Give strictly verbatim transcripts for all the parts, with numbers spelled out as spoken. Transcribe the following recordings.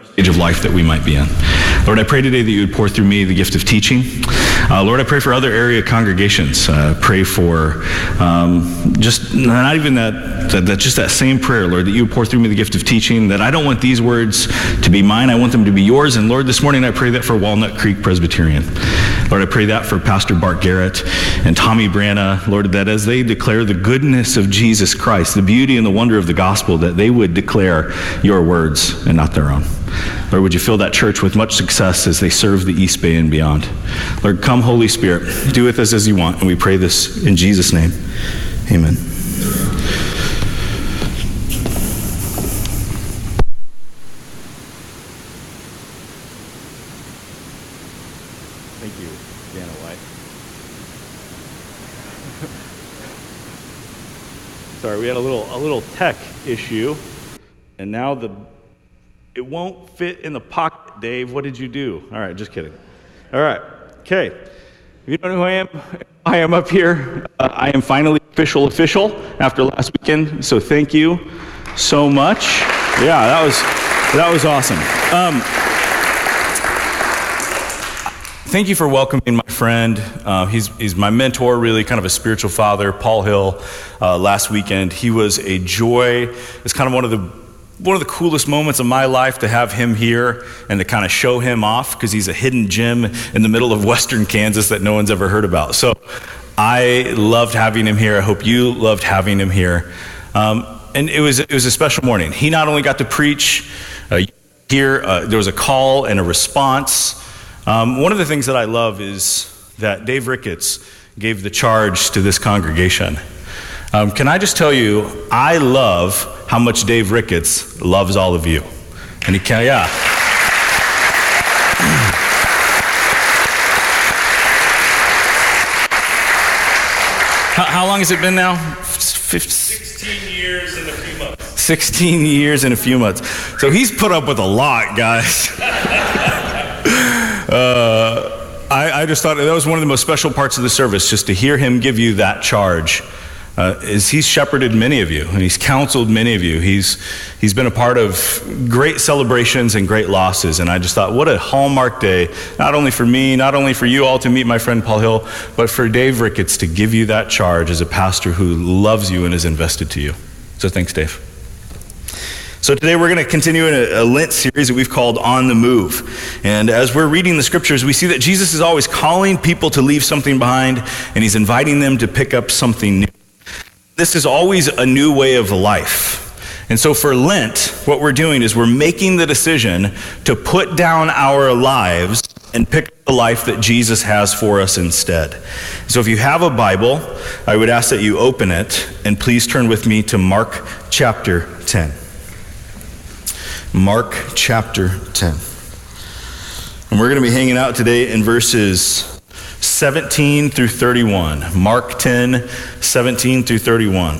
stage of life that we might be in. Lord, I pray today that you would pour through me the gift of teaching. Uh, Lord, I pray for other area congregations. Uh, pray for um, just not even that, that, that, just that same prayer, Lord, that you would pour through me the gift of teaching, that I don't want these words to be mine, I want them to be yours. And Lord, this morning I pray that for Walnut Creek Presbyterian. Lord, I pray that for Pastor Bart Garrett and Tommy Branna, Lord, that as they declare the goodness of Jesus Christ, the beauty and the wonder of the gospel, that they would declare your words and not their own. Lord, would you fill that church with much success as they serve the East Bay and beyond. Lord, come, Holy Spirit, do with us as you want, and we pray this in Jesus' name. Amen. Thank you, Dana White. Sorry, we had a little a little tech issue, and now the it won't fit in the pocket, Dave. What did you do? All right, just kidding. All right, okay. If you don't know who I am, I am up here. Uh, I am finally official official after last weekend, so thank you so much. Yeah, that was that was awesome. Um, thank you for welcoming my friend. Uh, he's he's my mentor, really kind of a spiritual father, Paul Hill. Uh, last weekend, he was a joy. It's kind of one of the One of the coolest moments of my life to have him here and to kind of show him off, because he's a hidden gem in the middle of western Kansas that no one's ever heard about. So I loved having him here. I hope you loved having him here. Um, and it was it was a special morning. He not only got to preach uh, here, uh, there was a call and a response. Um, one of the things that I love is that Dave Ricketts gave the charge to this congregation. Um, can I just tell you, I love how much Dave Ricketts loves all of you. And he can, yeah. how, how long has it been now? fifteen sixteen years and a few months. sixteen years and a few months. So he's put up with a lot, guys. uh, I, I just thought that was one of the most special parts of the service, just to hear him give you that charge. Uh, is he's shepherded many of you, and he's counseled many of you. He's he's been a part of great celebrations and great losses, and I just thought, what a hallmark day, not only for me, not only for you all to meet my friend Paul Hill, but for Dave Ricketts to give you that charge as a pastor who loves you and is invested to you. So thanks, Dave. So today we're going to continue in a, a Lent series that we've called On the Move. And as we're reading the scriptures, we see that Jesus is always calling people to leave something behind, and he's inviting them to pick up something new. This is always a new way of life. And so for Lent, what we're doing is we're making the decision to put down our lives and pick up the life that Jesus has for us instead. So if you have a Bible, I would ask that you open it, and please turn with me to Mark chapter ten. Mark chapter ten. And we're going to be hanging out today in verses seventeen through thirty-one. Mark ten, seventeen through thirty-one.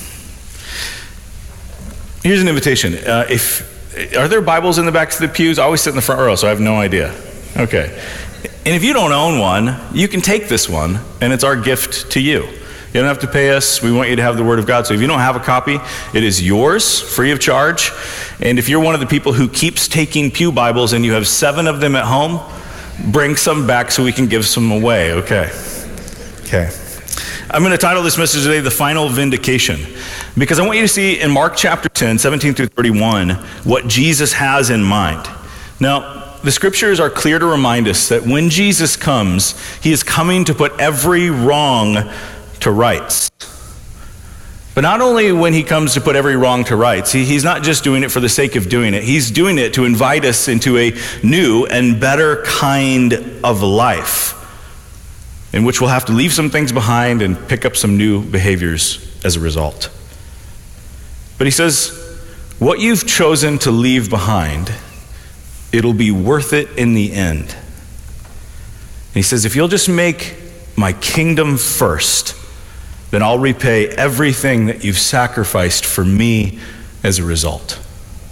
Here's an invitation. Uh, if are there Bibles in the backs of the pews? I always sit in the front row, so I have no idea. Okay. And if you don't own one, you can take this one, and it's our gift to you. You don't have to pay us. We want you to have the Word of God. So if you don't have a copy, it is yours, free of charge. And if you're one of the people who keeps taking pew Bibles and you have seven of them at home, bring some back so we can give some away, okay? Okay. I'm going to title this message today, The Final Vindication, because I want you to see in Mark chapter ten, seventeen through thirty-one, what Jesus has in mind. Now, the scriptures are clear to remind us that when Jesus comes, he is coming to put every wrong to rights. But not only when he comes to put every wrong to rights, he, he's not just doing it for the sake of doing it. He's doing it to invite us into a new and better kind of life, in which we'll have to leave some things behind and pick up some new behaviors as a result. But he says, what you've chosen to leave behind, it'll be worth it in the end. And he says, if you'll just make my kingdom first, then I'll repay everything that you've sacrificed for me as a result.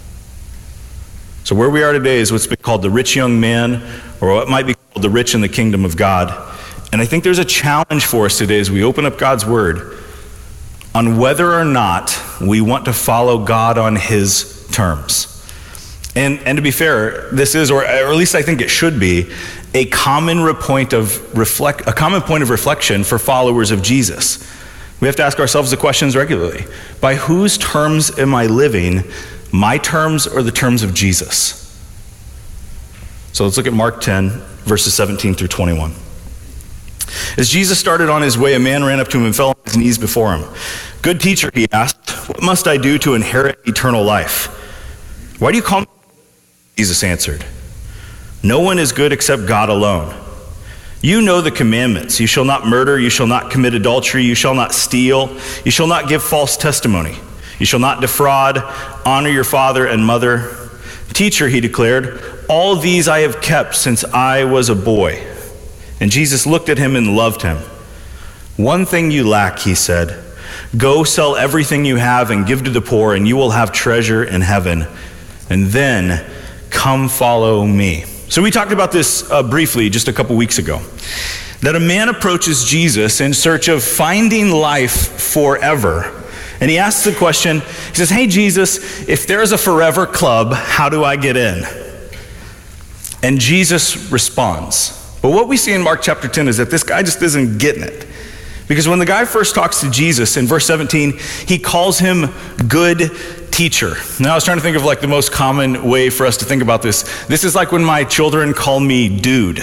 So where we are today is what's been called the rich young man, or what might be called the rich in the kingdom of God. And I think there's a challenge for us today as we open up God's word on whether or not we want to follow God on his terms. And, and to be fair, this is, or, or at least I think it should be, a common point of reflect, a common point of reflection for followers of Jesus. We have to ask ourselves the questions regularly. By whose terms am I living? My terms or the terms of Jesus? So let's look at Mark ten, verses seventeen through twenty-one. As Jesus started on his way, a man ran up to him and fell on his knees before him. "Good teacher," he asked, "what must I do to inherit eternal life?" "Why do you call me?" Jesus answered, "No one is good except God alone. You know the commandments. You shall not murder, you shall not commit adultery, you shall not steal, you shall not give false testimony, you shall not defraud, honor your father and mother." "Teacher," he declared, "all these I have kept since I was a boy." And Jesus looked at him and loved him. "One thing you lack," he said. "Go sell everything you have and give to the poor, and you will have treasure in heaven. And then come follow me." So we talked about this uh, briefly just a couple weeks ago. That a man approaches Jesus in search of finding life forever. And he asks the question, he says, "Hey Jesus, if there's a forever club, how do I get in?" And Jesus responds. But what we see in Mark chapter ten is that this guy just isn't getting it. Because when the guy first talks to Jesus in verse seventeen, he calls him good teacher. Now I was trying to think of like the most common way for us to think about this. This is like when my children call me dude.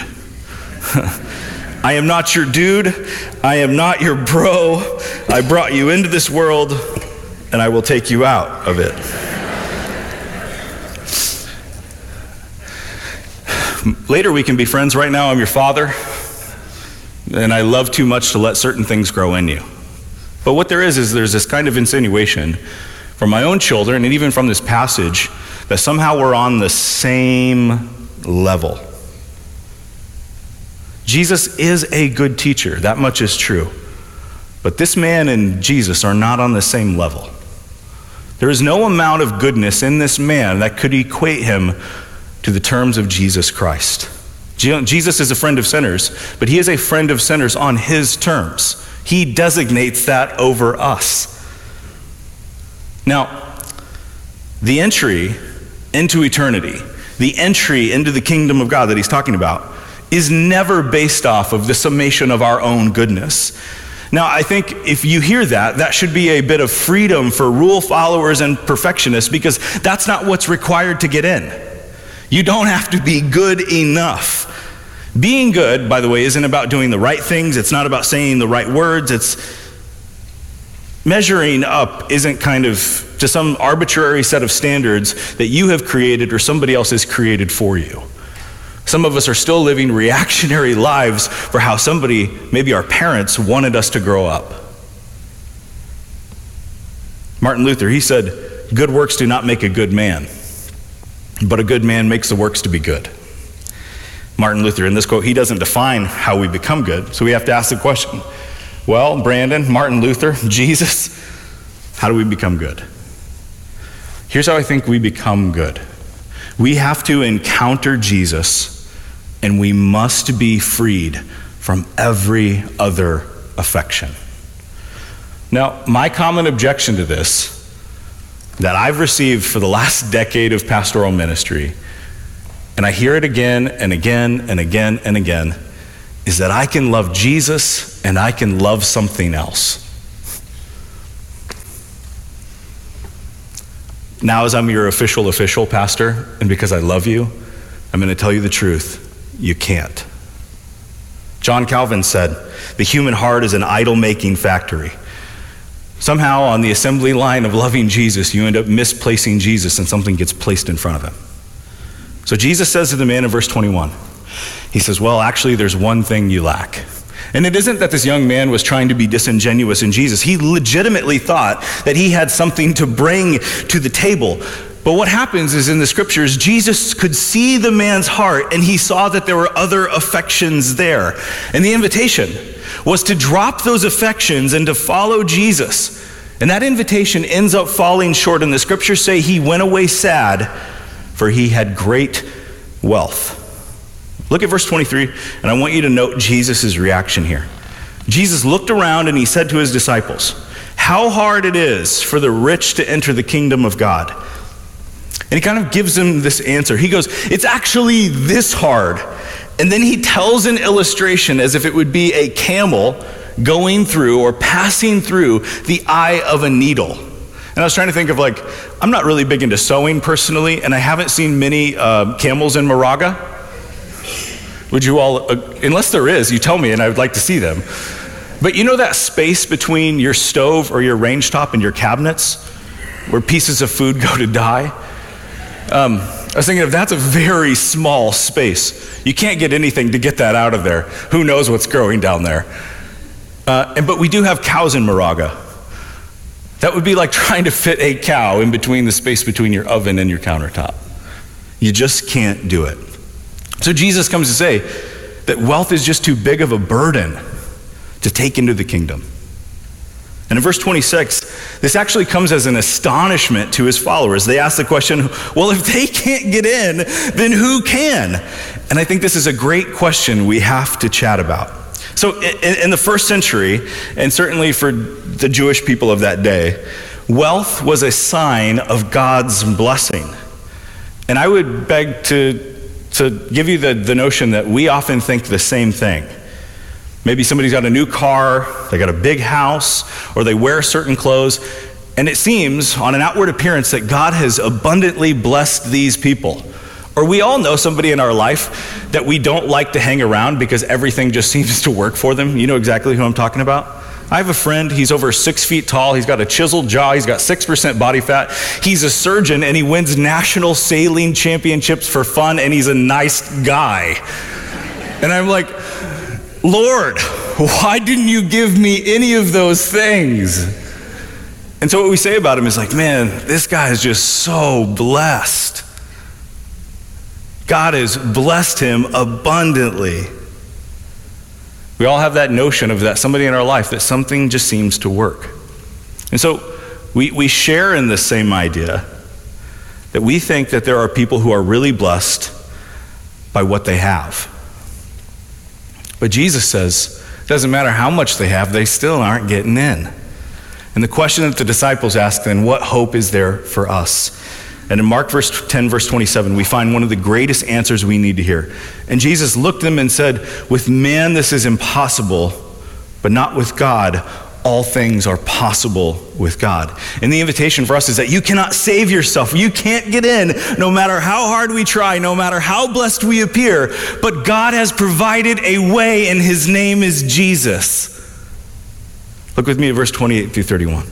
I am not your dude. I am not your bro. I brought you into this world and I will take you out of it. Later we can be friends. Right now I'm your father. And I love too much to let certain things grow in you. But what there is, is there's this kind of insinuation from my own children, and even from this passage, that somehow we're on the same level. Jesus is a good teacher, that much is true. But this man and Jesus are not on the same level. There is no amount of goodness in this man that could equate him to the terms of Jesus Christ. Jesus is a friend of sinners, but he is a friend of sinners on his terms. He designates that over us. Now, the entry into eternity, the entry into the kingdom of God that he's talking about, is never based off of the summation of our own goodness. Now, I think if you hear that, that should be a bit of freedom for rule followers and perfectionists, because that's not what's required to get in. You don't have to be good enough. Being good, by the way, isn't about doing the right things. It's not about saying the right words. It's measuring up isn't kind of to some arbitrary set of standards that you have created or somebody else has created for you. Some of us are still living reactionary lives for how somebody, maybe our parents, wanted us to grow up. Martin Luther, he said, "Good works do not make a good man, but a good man makes the works to be good." Martin Luther, in this quote, he doesn't define how we become good, so we have to ask the question, well, Brandon, Martin Luther, Jesus, how do we become good? Here's how I think we become good. We have to encounter Jesus, and we must be freed from every other affection. Now, my common objection to this that I've received for the last decade of pastoral ministry, and I hear it again and again and again and again, is that I can love Jesus and I can love something else. Now, as I'm your official official pastor, and because I love you, I'm going to tell you the truth. You can't. John Calvin said, "The human heart is an idol-making factory." Somehow, on the assembly line of loving Jesus, you end up misplacing Jesus and something gets placed in front of him. So Jesus says to the man in verse twenty-one, he says, well, actually, there's one thing you lack. And it isn't that this young man was trying to be disingenuous in Jesus. He legitimately thought that he had something to bring to the table. But what happens is in the scriptures, Jesus could see the man's heart, and he saw that there were other affections there. And the invitation was to drop those affections and to follow Jesus. And that invitation ends up falling short. And the scriptures say he went away sad, for he had great wealth. Look at verse twenty-three, and I want you to note Jesus' reaction here. Jesus looked around and he said to his disciples, "How hard it is for the rich to enter the kingdom of God. And he kind of gives him this answer. He goes, it's actually this hard. And then he tells an illustration as if it would be a camel going through or passing through the eye of a needle. And I was trying to think of like, I'm not really big into sewing personally, and I haven't seen many uh, camels in Moraga. Would you all, uh, unless there is, you tell me and I would like to see them. But you know that space between your stove or your range top and your cabinets where pieces of food go to die? Um, I was thinking of that's a very small space. You can't get anything to get that out of there. Who knows what's growing down there? Uh, and, but we do have cows in Moraga. That would be like trying to fit a cow in between the space between your oven and your countertop. You just can't do it. So Jesus comes to say that wealth is just too big of a burden to take into the kingdom. And in verse twenty-six, this actually comes as an astonishment to his followers. They ask the question, well, if they can't get in, then who can? And I think this is a great question we have to chat about. So in, in the first century, and certainly for the Jewish people of that day, wealth was a sign of God's blessing. And I would beg to, to give you the, the notion that we often think the same thing. Maybe somebody's got a new car, they got a big house, or they wear certain clothes, and it seems on an outward appearance that God has abundantly blessed these people. Or we all know somebody in our life that we don't like to hang around because everything just seems to work for them. You know exactly who I'm talking about. I have a friend, he's over six feet tall, he's got a chiseled jaw, he's got six percent body fat, he's a surgeon, and he wins national sailing championships for fun, and he's a nice guy. And I'm like, Lord, why didn't you give me any of those things? And so what we say about him is like, man, this guy is just so blessed. God has blessed him abundantly. We all have that notion of that somebody in our life that something just seems to work. And so we, we share in this same idea that we think that there are people who are really blessed by what they have. But Jesus says, it doesn't matter how much they have, they still aren't getting in. And the question that the disciples ask then, what hope is there for us? And in Mark verse ten, verse twenty-seven, we find one of the greatest answers we need to hear. And Jesus looked at them and said, with man this is impossible, but not with God. All things are possible with God. And the invitation for us is that you cannot save yourself. You can't get in no matter how hard we try, no matter how blessed we appear. But God has provided a way, and his name is Jesus. Look with me at verse twenty-eight through thirty-one.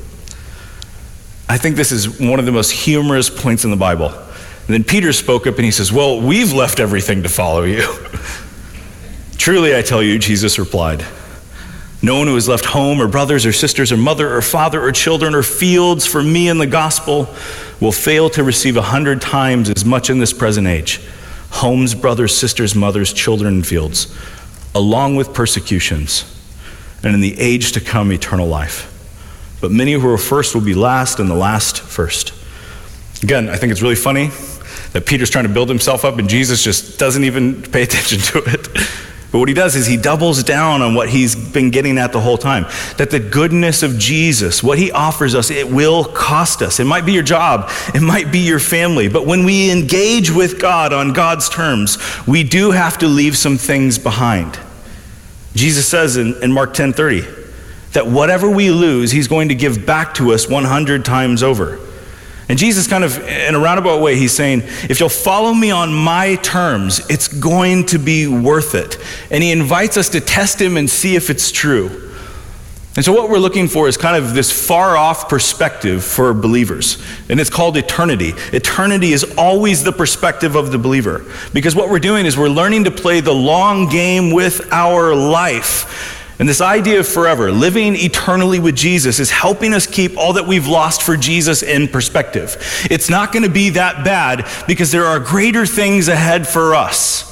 I think this is one of the most humorous points in the Bible. And then Peter spoke up and he says, well, we've left everything to follow you. Truly, I tell you, Jesus replied, no one who has left home or brothers or sisters or mother or father or children or fields for me in the gospel will fail to receive a hundred times as much in this present age. Homes, brothers, sisters, mothers, children, and fields, along with persecutions, and in the age to come, eternal life. But many who are first will be last, and the last first. Again, I think it's really funny that Peter's trying to build himself up, and Jesus just doesn't even pay attention to it. But what he does is he doubles down on what he's been getting at the whole time. That the goodness of Jesus, what he offers us, it will cost us. It might be your job, it might be your family, but when we engage with God on God's terms, we do have to leave some things behind. Jesus says in, in Mark ten thirty, that whatever we lose, he's going to give back to us one hundred times over. And Jesus kind of, in a roundabout way, he's saying, if you'll follow me on my terms, it's going to be worth it. And he invites us to test him and see if it's true. And so what we're looking for is kind of this far-off perspective for believers. And it's called eternity. Eternity is always the perspective of the believer. Because what we're doing is we're learning to play the long game with our life. And this idea of forever, living eternally with Jesus, is helping us keep all that we've lost for Jesus in perspective. It's not going to be that bad because there are greater things ahead for us.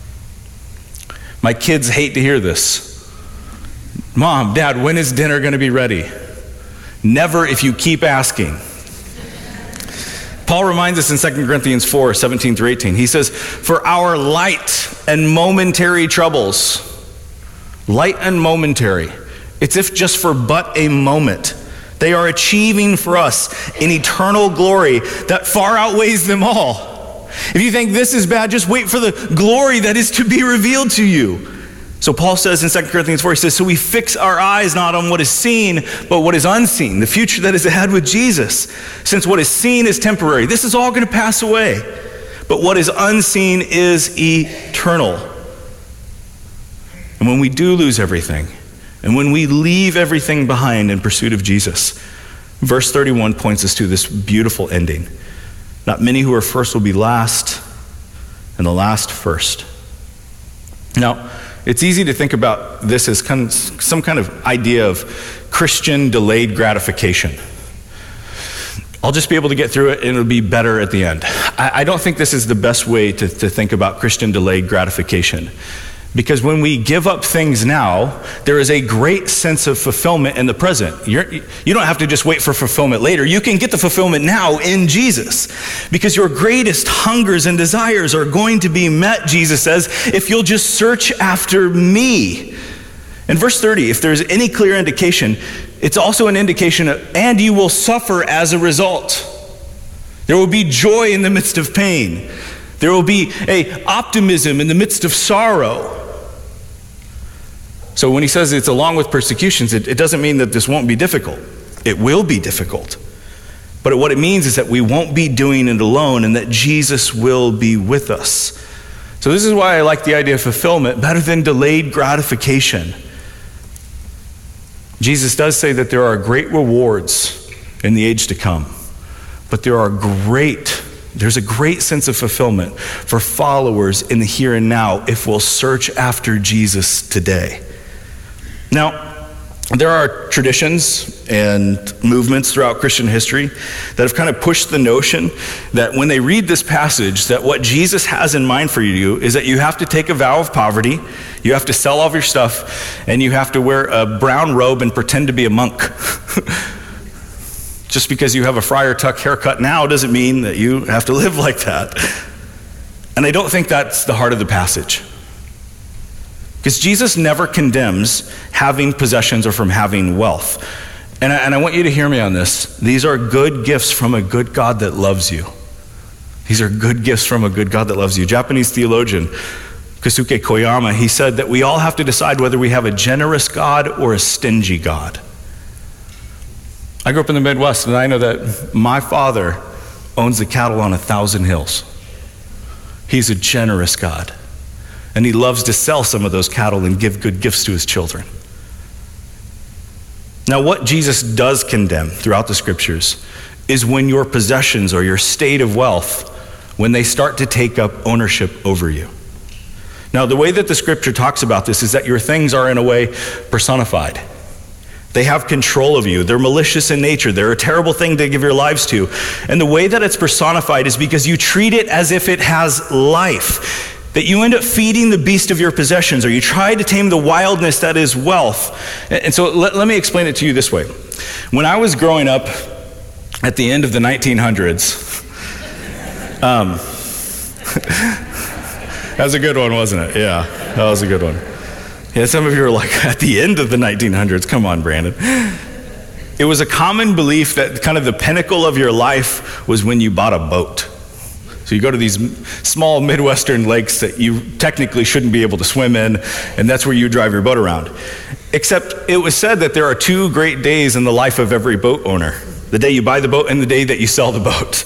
My kids hate to hear this. Mom, Dad, when is dinner going to be ready? Never if you keep asking. Paul reminds us in Second Corinthians four, seventeen through eighteen. He says, for our light and momentary troubles, light and momentary, it's if just for but a moment, They are achieving for us an eternal glory that far outweighs them all. If you think this is bad, just wait for the glory that is to be revealed to you. So Paul says in Second Corinthians four, he says, so we fix our eyes not on what is seen, but what is unseen, the future that is ahead with Jesus. Since what is seen is temporary, this is all going to pass away. But what is unseen is eternal. And when we do lose everything, and when we leave everything behind in pursuit of Jesus, verse thirty-one points us to this beautiful ending. Not many who are first will be last, and the last first. Now, it's easy to think about this as kind of some kind of idea of Christian delayed gratification. I'll just be able to get through it and it'll be better at the end. I, I don't think this is the best way to, to think about Christian delayed gratification. Because when we give up things now, there is a great sense of fulfillment in the present. You're, you don't have to just wait for fulfillment later. You can get the fulfillment now in Jesus. Because your greatest hungers and desires are going to be met, Jesus says, if you'll just search after me. In verse thirty, if there's any clear indication, it's also an indication of, and you will suffer as a result. There will be joy in the midst of pain. There will be a optimism in the midst of sorrow. So when he says it's along with persecutions, it, it doesn't mean that this won't be difficult. It will be difficult. But what it means is that we won't be doing it alone and that Jesus will be with us. So this is why I like the idea of fulfillment better than delayed gratification. Jesus does say that there are great rewards in the age to come. But there are great There's a great sense of fulfillment for followers in the here and now if we'll search after Jesus today. Now, there are traditions and movements throughout Christian history that have kind of pushed the notion that when they read this passage, that what Jesus has in mind for you is that you have to take a vow of poverty, you have to sell all of your stuff, and you have to wear a brown robe and pretend to be a monk. Just because you have a Friar Tuck haircut now doesn't mean that you have to live like that. And I don't think that's the heart of the passage. Because Jesus never condemns having possessions or from having wealth. And I, and I want you to hear me on this. These are good gifts from a good God that loves you. These are good gifts from a good God that loves you. Japanese theologian Kosuke Koyama, he said that we all have to decide whether we have a generous God or a stingy God. I grew up in the Midwest, and I know that my father owns the cattle on a thousand hills. He's a generous God, and he loves to sell some of those cattle and give good gifts to his children. Now, what Jesus does condemn throughout the scriptures is when your possessions or your state of wealth, when they start to take up ownership over you. Now, the way that the scripture talks about this is that your things are in a way personified. They have control of you. They're malicious in nature. They're a terrible thing to give your lives to. And the way that it's personified is because you treat it as if it has life. That you end up feeding the beast of your possessions, or you try to tame the wildness that is wealth. And so let, let me explain it to you this way. When I was growing up at the end of the nineteen hundreds, um, that was a good one, wasn't it? Yeah, that was a good one. Yeah, some of you are like, at the end of the nineteen hundreds, come on, Brandon. It was a common belief that kind of the pinnacle of your life was when you bought a boat. So you go to these small Midwestern lakes that you technically shouldn't be able to swim in, and that's where you drive your boat around. Except it was said that there are two great days in the life of every boat owner. The day you buy the boat and the day that you sell the boat.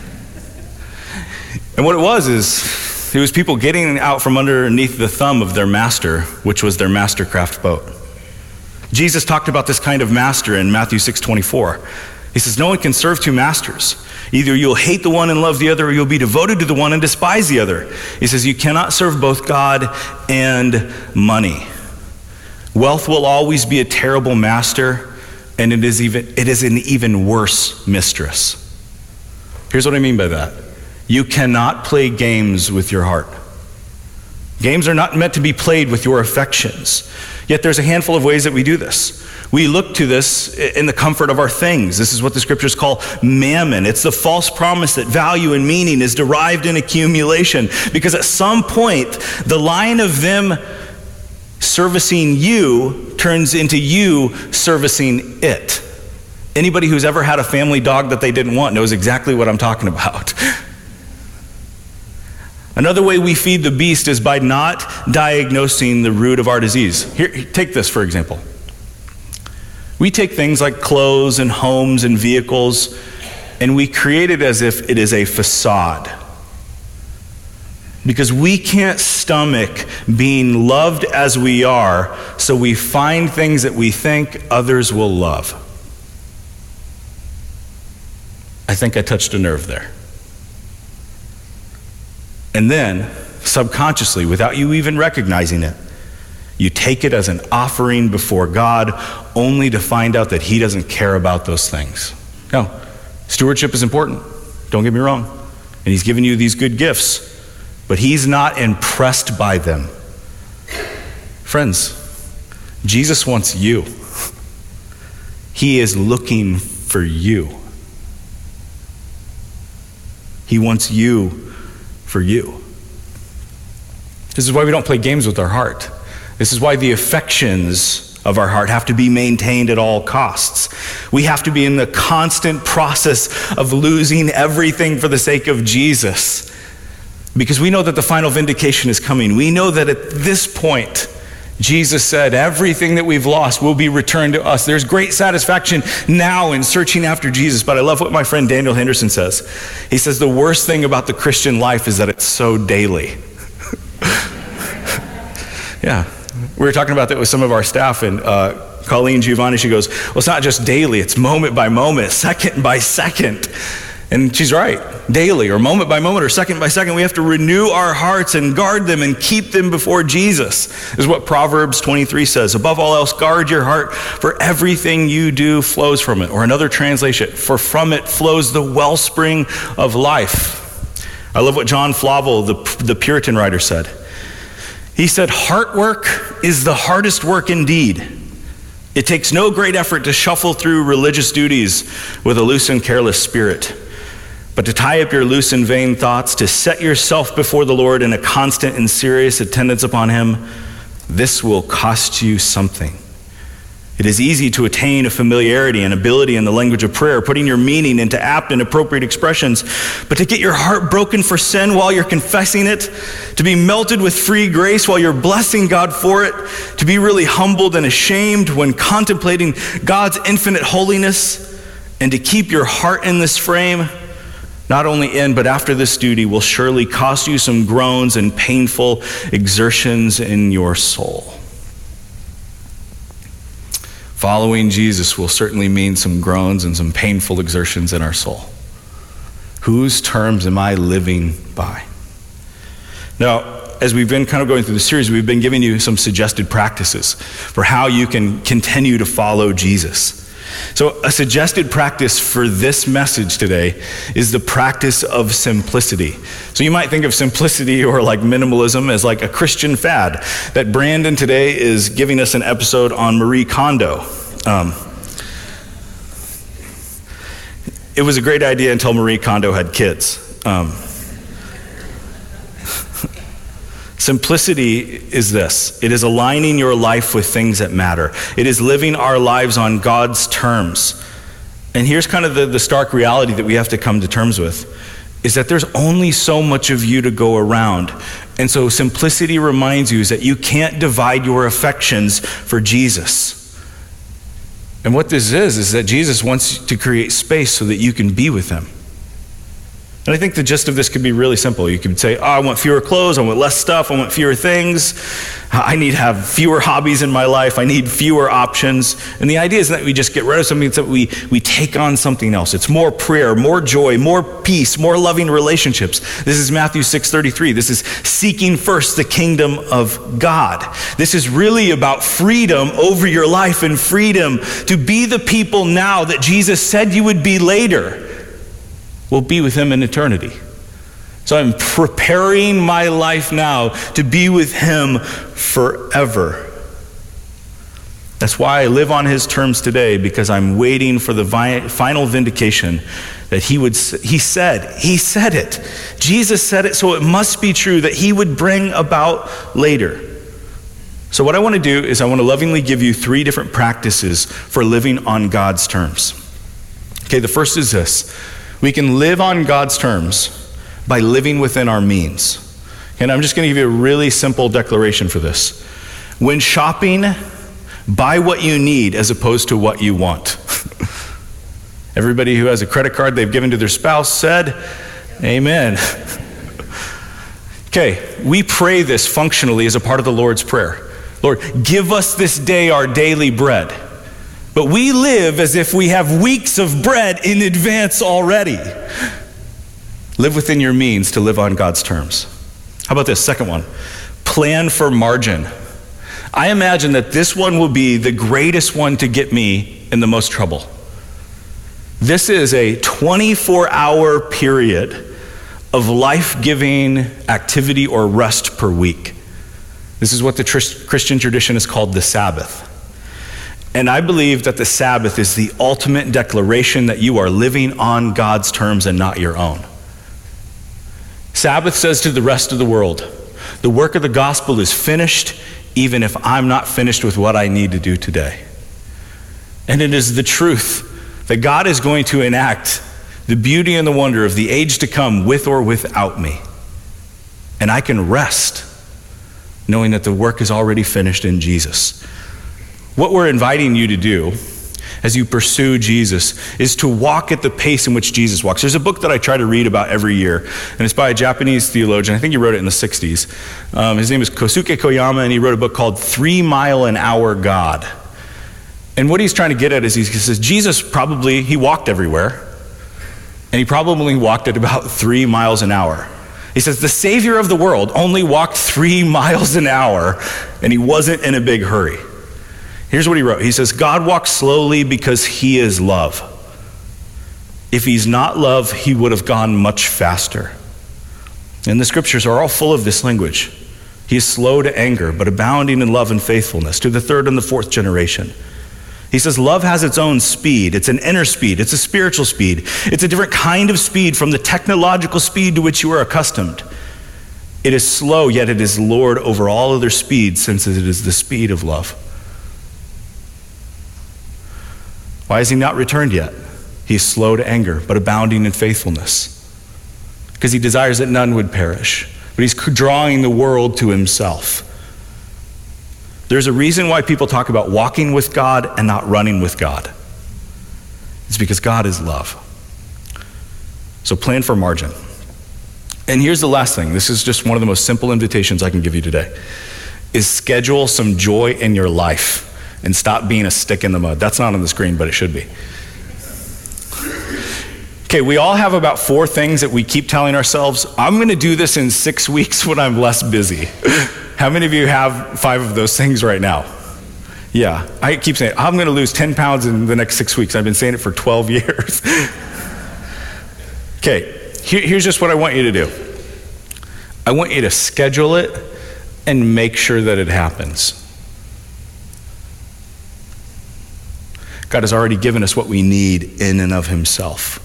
And what it was is, it was people getting out from underneath the thumb of their master, which was their mastercraft boat. Jesus talked about this kind of master in Matthew six twenty-four. He says, no one can serve two masters. Either you'll hate the one and love the other, or you'll be devoted to the one and despise the other. He says, you cannot serve both God and money. Wealth will always be a terrible master, and it is even it is an even worse mistress. Here's what I mean by that. You cannot play games with your heart. Games are not meant to be played with your affections. Yet there's a handful of ways that we do this. We look to this in the comfort of our things. This is what the scriptures call mammon. It's the false promise that value and meaning is derived in accumulation. Because at some point, the line of them servicing you turns into you servicing it. Anybody who's ever had a family dog that they didn't want knows exactly what I'm talking about. Another way we feed the beast is by not diagnosing the root of our disease. Here, take this for example. We take things like clothes and homes and vehicles, and we create it as if it is a facade. Because we can't stomach being loved as we are, so we find things that we think others will love. I think I touched a nerve there. And then, subconsciously, without you even recognizing it, you take it as an offering before God, only to find out that He doesn't care about those things. No, stewardship is important, don't get me wrong. And He's given you these good gifts, but He's not impressed by them. Friends, Jesus wants you. He is looking for you. He wants you for you. This is why we don't play games with our heart. This is why the affections of our heart have to be maintained at all costs. We have to be in the constant process of losing everything for the sake of Jesus. Because we know that the final vindication is coming. We know that at this point, Jesus said, everything that we've lost will be returned to us. There's great satisfaction now in searching after Jesus, but I love what my friend Daniel Henderson says. He says, the worst thing about the Christian life is that it's so daily. Yeah, we were talking about that with some of our staff, and uh, Colleen Giovanni, she goes, well, it's not just daily, it's moment by moment, second by second. And she's right. Daily or moment by moment or second by second, we have to renew our hearts and guard them and keep them before Jesus. This is what Proverbs twenty-three says. Above all else, guard your heart, for everything you do flows from it. Or another translation, for from it flows the wellspring of life. I love what John Flavel, the, the Puritan writer, said. He said, heart work is the hardest work indeed. It takes no great effort to shuffle through religious duties with a loose and careless spirit. But to tie up your loose and vain thoughts, to set yourself before the Lord in a constant and serious attendance upon Him, this will cost you something. It is easy to attain a familiarity and ability in the language of prayer, putting your meaning into apt and appropriate expressions, but to get your heart broken for sin while you're confessing it, to be melted with free grace while you're blessing God for it, to be really humbled and ashamed when contemplating God's infinite holiness, and to keep your heart in this frame, not only in, but after this duty, will surely cost you some groans and painful exertions in your soul. Following Jesus will certainly mean some groans and some painful exertions in our soul. Whose terms am I living by? Now, as we've been kind of going through the series, we've been giving you some suggested practices for how you can continue to follow Jesus. So a suggested practice for this message today is the practice of simplicity. So you might think of simplicity or like minimalism as like a Christian fad. That Brandon today is giving us an episode on Marie Kondo. Um, it was a great idea until Marie Kondo had kids. Um, Simplicity is this. It is aligning your life with things that matter. It is living our lives on God's terms. And here's kind of the, the stark reality that we have to come to terms with, is that there's only so much of you to go around. And so simplicity reminds you is that you can't divide your affections for Jesus. And what this is, is that Jesus wants to create space so that you can be with Him. And I think the gist of this could be really simple. You could say, oh, I want fewer clothes, I want less stuff, I want fewer things, I need to have fewer hobbies in my life, I need fewer options. And the idea is that we just get rid of something, so that we, we take on something else. It's more prayer, more joy, more peace, more loving relationships. This is Matthew six thirty-three. This is seeking first the kingdom of God. This is really about freedom over your life and freedom to be the people now that Jesus said you would be later. Will be with Him in eternity. So I'm preparing my life now to be with Him forever. That's why I live on His terms today, because I'm waiting for the vi- final vindication that He would. He said, He said it. Jesus said it, so it must be true that He would bring about later. So what I want to do is I want to lovingly give you three different practices for living on God's terms. Okay, the first is this. We can live on God's terms by living within our means. And I'm just going to give you a really simple declaration for this. When shopping, buy what you need as opposed to what you want. Everybody who has a credit card they've given to their spouse said, amen. Okay, we pray this functionally as a part of the Lord's Prayer. Lord, give us this day our daily bread. But we live as if we have weeks of bread in advance already. Live within your means to live on God's terms. How about this second one? Plan for margin. I imagine that this one will be the greatest one to get me in the most trouble. This is a twenty-four hour period of life-giving activity or rest per week. This is what the tr- Christian tradition is called the Sabbath. And I believe that the Sabbath is the ultimate declaration that you are living on God's terms and not your own. Sabbath says to the rest of the world, the work of the gospel is finished even if I'm not finished with what I need to do today. And it is the truth that God is going to enact the beauty and the wonder of the age to come with or without me. And I can rest knowing that the work is already finished in Jesus. What we're inviting you to do as you pursue Jesus is to walk at the pace in which Jesus walks. There's a book that I try to read about every year, and it's by a Japanese theologian. I think he wrote it in the sixties. Um, his name is Kosuke Koyama, and he wrote a book called Three Mile an Hour God. And what he's trying to get at is he says, Jesus probably, he walked everywhere, and he probably walked at about three miles an hour. He says, the Savior of the world only walked three miles an hour, and he wasn't in a big hurry. Here's what he wrote. He says, God walks slowly because he is love. If he's not love, he would have gone much faster. And the scriptures are all full of this language. He is slow to anger, but abounding in love and faithfulness to the third and the fourth generation. He says, love has its own speed. It's an inner speed. It's a spiritual speed. It's a different kind of speed from the technological speed to which you are accustomed. It is slow, yet it is Lord over all other speeds, since it is the speed of love. Why has he not returned yet? He is slow to anger, but abounding in faithfulness. Because he desires that none would perish, but he's drawing the world to himself. There's a reason why people talk about walking with God and not running with God. It's because God is love. So plan for margin. And here's the last thing. This is just one of the most simple invitations I can give you today, is schedule some joy in your life and stop being a stick in the mud. That's not on the screen, but it should be. Okay, we all have about four things that we keep telling ourselves, I'm going to do this in six weeks when I'm less busy. How many of you have five of those things right now? Yeah, I keep saying, I'm going to lose ten pounds in the next six weeks. I've been saying it for twelve years. Okay, here, here's just what I want you to do. I want you to schedule it and make sure that it happens. God has already given us what we need in and of himself.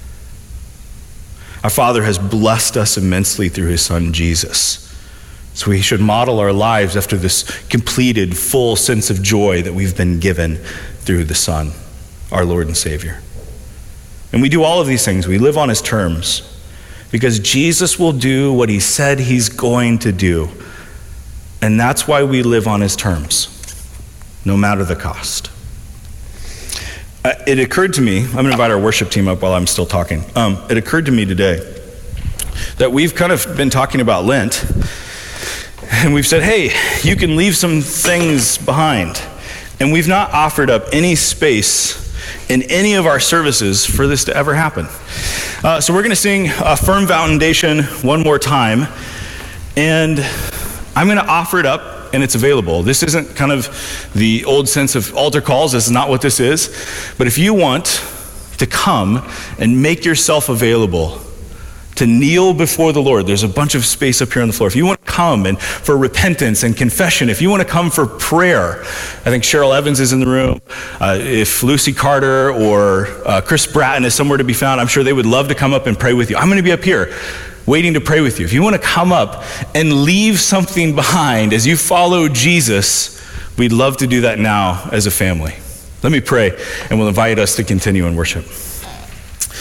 Our Father has blessed us immensely through his Son, Jesus. So we should model our lives after this completed, full sense of joy that we've been given through the Son, our Lord and Savior. And we do all of these things. We live on his terms because Jesus will do what he said he's going to do. And that's why we live on his terms, no matter the cost. Uh, it occurred to me, I'm going to invite our worship team up while I'm still talking. Um, it occurred to me today that we've kind of been talking about Lent, and we've said, hey, you can leave some things behind. And we've not offered up any space in any of our services for this to ever happen. Uh, so we're going to sing a Firm Foundation one more time, and I'm going to offer it up, and it's available. This isn't kind of the old sense of altar calls. This is not what this is. But if you want to come and make yourself available to kneel before the Lord, there's a bunch of space up here on the floor. If you want to come and for repentance and confession, if you want to come for prayer, I think Cheryl Evans is in the room. Uh, if Lucy Carter or uh, Chris Bratton is somewhere to be found, I'm sure they would love to come up and pray with you. I'm going to be up here waiting to pray with you. If you want to come up and leave something behind as you follow Jesus, we'd love to do that now as a family. Let me pray, and we'll invite us to continue in worship.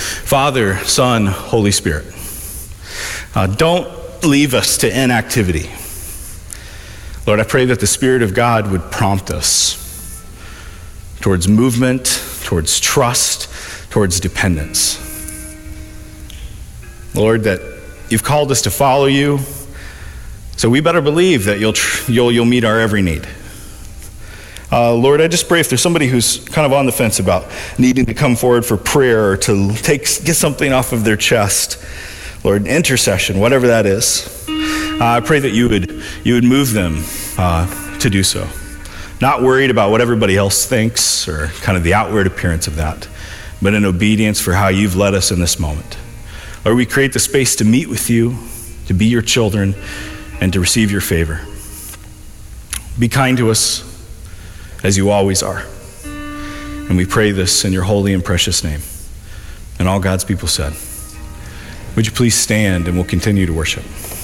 Father, Son, Holy Spirit, uh, don't leave us to inactivity. Lord, I pray that the Spirit of God would prompt us towards movement, towards trust, towards dependence. Lord, that you've called us to follow you, so we better believe that you'll tr- you'll you'll meet our every need. Uh, Lord, I just pray if there's somebody who's kind of on the fence about needing to come forward for prayer or to take get something off of their chest, Lord, intercession, whatever that is, uh, I pray that you would you would move them uh, to do so. Not worried about what everybody else thinks or kind of the outward appearance of that, but in obedience for how you've led us in this moment. Lord, we create the space to meet with you, to be your children, and to receive your favor. Be kind to us as you always are. And we pray this in your holy and precious name. And all God's people said. Would you please stand and we'll continue to worship.